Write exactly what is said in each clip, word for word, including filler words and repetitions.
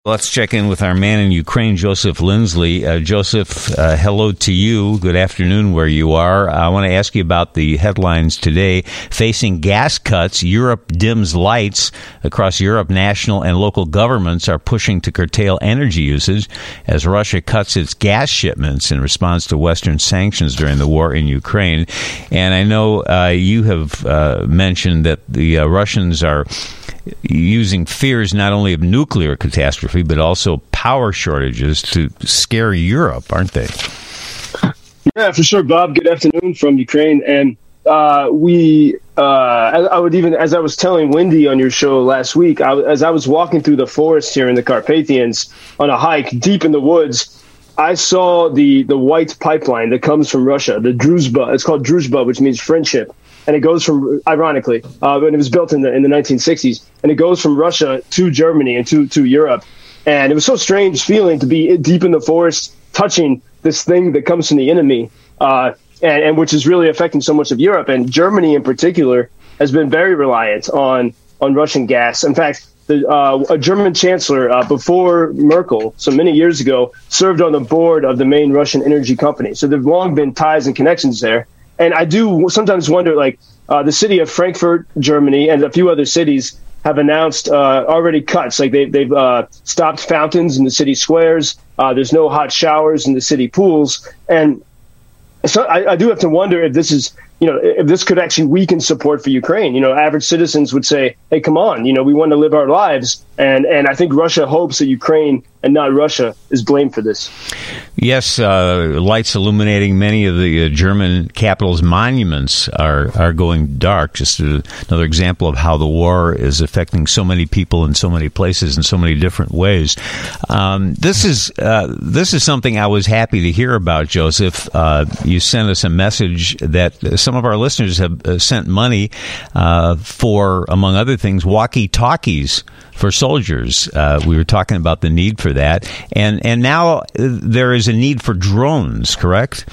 Let's check in with our man in Ukraine, Joseph Lindsley. Uh, Joseph, uh, hello to you. Good afternoon where you are. I want to ask you about the headlines today. Facing gas cuts, Europe dims lights. Across Europe, national and local governments are pushing to curtail energy usage as Russia cuts its gas shipments in response to Western sanctions during the war in Ukraine. And I know uh, you have uh, mentioned that the uh, Russians are using fears not only of nuclear catastrophe, but also power shortages to scare Europe, aren't they? Yeah, for sure, Bob. Good afternoon from Ukraine. And uh, we, uh, I would even, as I was telling Wendy on your show last week, I, as I was walking through the forest here in the Carpathians on a hike deep in the woods, I saw the, the white pipeline that comes from Russia, the Druzhba. It's called Druzhba, which means friendship. And it goes from, ironically, uh, when it was built in the in the nineteen sixties, and it goes from Russia to Germany and to, to Europe. And it was so strange feeling to be deep in the forest, touching this thing that comes from the enemy, uh, and, and which is really affecting so much of Europe. And Germany in particular has been very reliant on, on Russian gas. In fact, the, uh, a German chancellor uh, before Merkel, so many years ago, served on the board of the main Russian energy company. So there have long been ties and connections there. And I do sometimes wonder, like, uh, the city of Frankfurt, Germany, and a few other cities have announced uh, already cuts. Like, they, they've uh, stopped fountains in the city squares. Uh, there's no hot showers in the city pools. And so I, I do have to wonder if this is, you know, if this could actually weaken support for Ukraine. You know, average citizens would say, hey, come on, you know, we want to live our lives. And, and I think Russia hopes that Ukraine and not Russia is blamed for this. Yes, uh, lights illuminating many of the uh, German capital's monuments are, are going dark. Just a, another example of how the war is affecting so many people in so many places in so many different ways. Um, this is uh, this is something I was happy to hear about, Joseph. Uh, you sent us a message that some of our listeners have uh, sent money uh, for, among other things, walkie-talkies for soldiers. Uh, we were talking about the need for that. And and now uh, there is a need for drones, correct?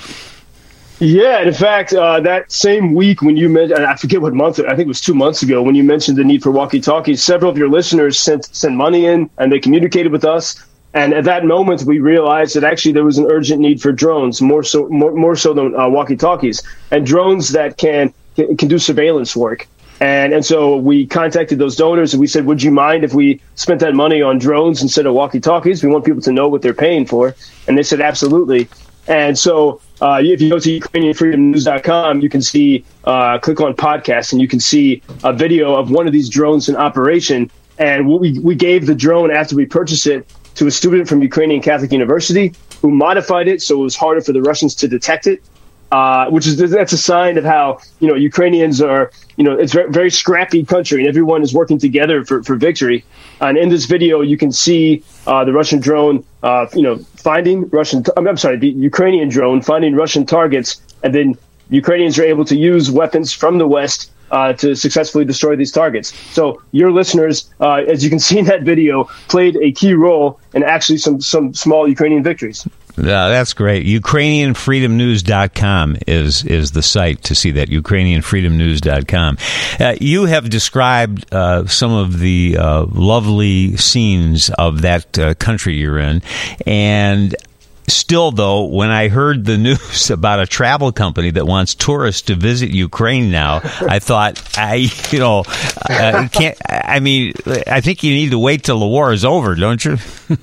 Yeah, in fact, uh, that same week when you mentioned, I forget what month, I think it was two months ago, when you mentioned the need for walkie-talkies, several of your listeners sent, sent money in and they communicated with us. And at that moment, we realized that actually there was an urgent need for drones, more so more, more so than uh, walkie-talkies, and drones that can can do surveillance work. And and so we contacted those donors and we said, would you mind if we spent that money on drones instead of walkie-talkies? We want people to know what they're paying for. And they said, absolutely. And so uh, if you go to Ukrainian Freedom News dot com, you can see, uh, click on podcast, and you can see a video of one of these drones in operation. And we, we gave the drone after we purchased it to a student from Ukrainian Catholic University who modified it so it was harder for the Russians to detect it. Uh, which is, that's a sign of how, you know, Ukrainians are, you know, it's a very, very scrappy country and everyone is working together for, for victory. And in this video, you can see uh, the Russian drone, uh, you know, finding Russian, I'm sorry, the Ukrainian drone finding Russian targets. And then Ukrainians are able to use weapons from the West uh, to successfully destroy these targets. So your listeners, uh, as you can see in that video, played a key role in actually some, some small Ukrainian victories. Uh, that's great. Ukrainian Freedom News dot com is is the site to see that, Ukrainian Freedom News dot com. Uh, you have described uh, some of the uh, lovely scenes of that uh, country you're in, and still, though, when I heard the news about a travel company that wants tourists to visit Ukraine now, I thought, I, you know, uh, can't. I mean, I think you need to wait till the war is over, don't you?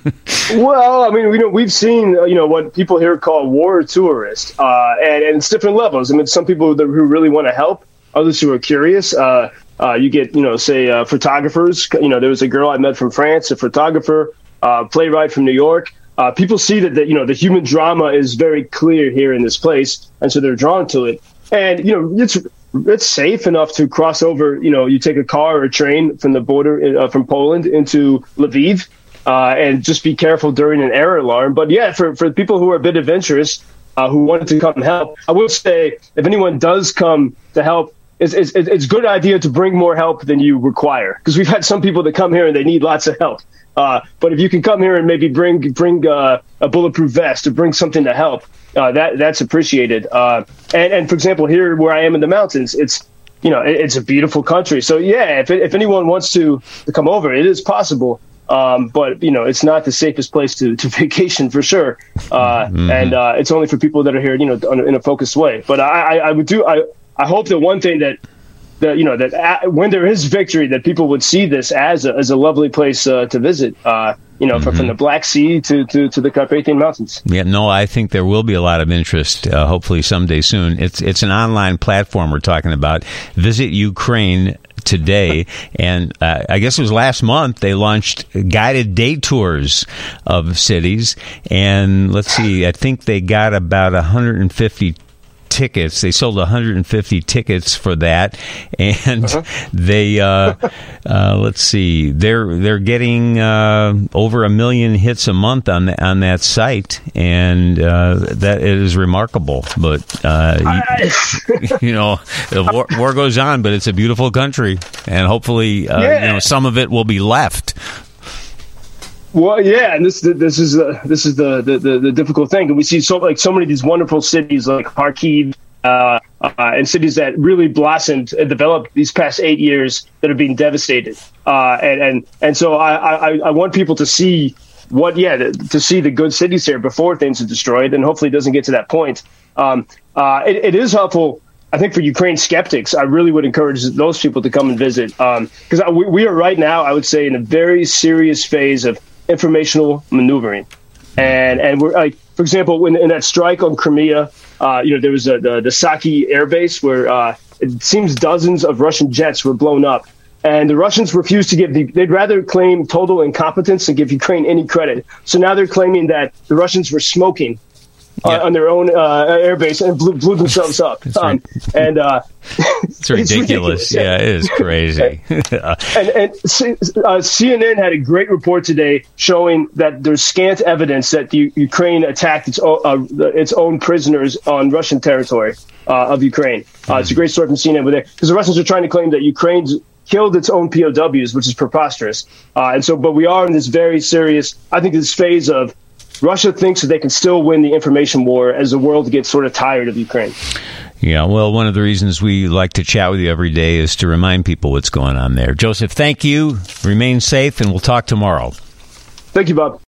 Well, I mean, you know, we've seen, uh, you know, what people here call war tourists, uh, and, and it's different levels. I mean, some people that, who really want to help, others who are curious. Uh, uh, you get, you know, say uh, photographers. You know, there was a girl I met from France, a photographer, uh, playwright from New York. Uh, people see that, that, you know, the human drama is very clear here in this place, and so they're drawn to it. And, you know, it's it's safe enough to cross over, you know, you take a car or a train from the border uh, from Poland into Lviv, uh, and just be careful during an air alarm. But, yeah, for, for people who are a bit adventurous, uh, who wanted to come help, I will say if anyone does come to help, it's, it's, it's a good idea to bring more help than you require, because we've had some people that come here and they need lots of help. Uh, but if you can come here and maybe bring bring uh, a bulletproof vest or bring something to help, uh, that that's appreciated. Uh, and, and for example, here where I am in the mountains, it's you know it, it's a beautiful country. So yeah, if if anyone wants to, to come over, it is possible. Um, but, you know, it's not the safest place to, to vacation for sure. Uh, mm-hmm. And uh, it's only for people that are here, you know, in a focused way. But I, I, I would do I, I hope that one thing that, that you know, that a, when there is victory, that people would see this as a, as a lovely place uh, to visit, uh, you know, mm-hmm. from, from the Black Sea to, to, to the Carpathian Mountains. Yeah, no, I think there will be a lot of interest, uh, hopefully someday soon. It's, it's an online platform we're talking about. Visit Ukraine today, and uh, I guess it was last month they launched guided day tours of cities, and let's see, I think they got about one hundred fifty tickets. They sold one hundred fifty tickets for that, and uh-huh. they uh, uh, let's see, they're they're getting uh, over a million hits a month on the, on that site, and uh, that it is remarkable. But uh, you, you know, the war, war goes on, but it's a beautiful country, and hopefully, uh, yeah. you know, some of it will be left. Well, yeah, and this this is uh, this is the, the, the, the difficult thing, and we see so like so many of these wonderful cities like Kharkiv uh, uh, and cities that really blossomed and developed these past eight years that are being devastated, uh, and and and so I, I, I want people to see what yeah to, to see the good cities here before things are destroyed, and hopefully it doesn't get to that point. Um, uh, it, it is helpful. I think for Ukraine skeptics, I really would encourage those people to come and visit, because um, we, we are right now, I would say, in a very serious phase of informational maneuvering, and and we're like, for example, when in that strike on Crimea, uh, you know, there was a, the the Saki air base where uh, it seems dozens of Russian jets were blown up, and the Russians refused to give the, they'd rather claim total incompetence than give Ukraine any credit. So now they're claiming that the Russians were smoking uh, yeah. on their own uh, air base and blew, blew themselves up. Um, and uh, it's ridiculous. It's ridiculous. Yeah, it is crazy. and and uh, C N N had a great report today showing that there's scant evidence that the Ukraine attacked its own, uh, its own prisoners on Russian territory uh, of Ukraine. Uh, mm. It's a great story from C N N over there, because the Russians are trying to claim that Ukraine's killed its own P O Ws, which is preposterous. Uh, and so, but we are in this very serious, I think, this phase of Russia thinks that they can still win the information war as the world gets sort of tired of Ukraine. Yeah, well, one of the reasons we like to chat with you every day is to remind people what's going on there. Joseph, thank you. Remain safe, and we'll talk tomorrow. Thank you, Bob.